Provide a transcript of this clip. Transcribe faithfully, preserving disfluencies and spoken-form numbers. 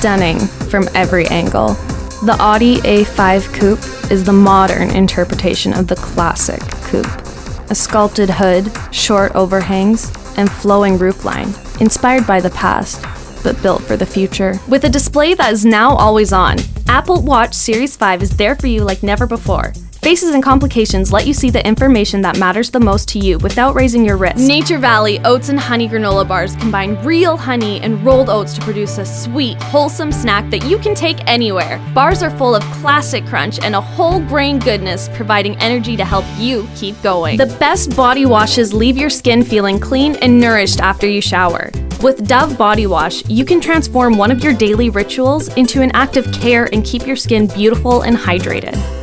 stunning from every angle. The Audi A five Coupe is the modern interpretation of the classic coupe. A sculpted hood, short overhangs, and flowing roofline, inspired by the past, but built for the future. With a display that is now always on, Apple Watch Series five is there for you like never before. Faces and Complications let you see the information that matters the most to you without raising your risk. Nature Valley Oats and Honey granola bars combine real honey and rolled oats to produce a sweet, wholesome snack that you can take anywhere. Bars are full of classic crunch and a whole grain goodness, providing energy to help you keep going. The best body washes leave your skin feeling clean and nourished after you shower. With Dove Body Wash, you can transform one of your daily rituals into an act of care and keep your skin beautiful and hydrated.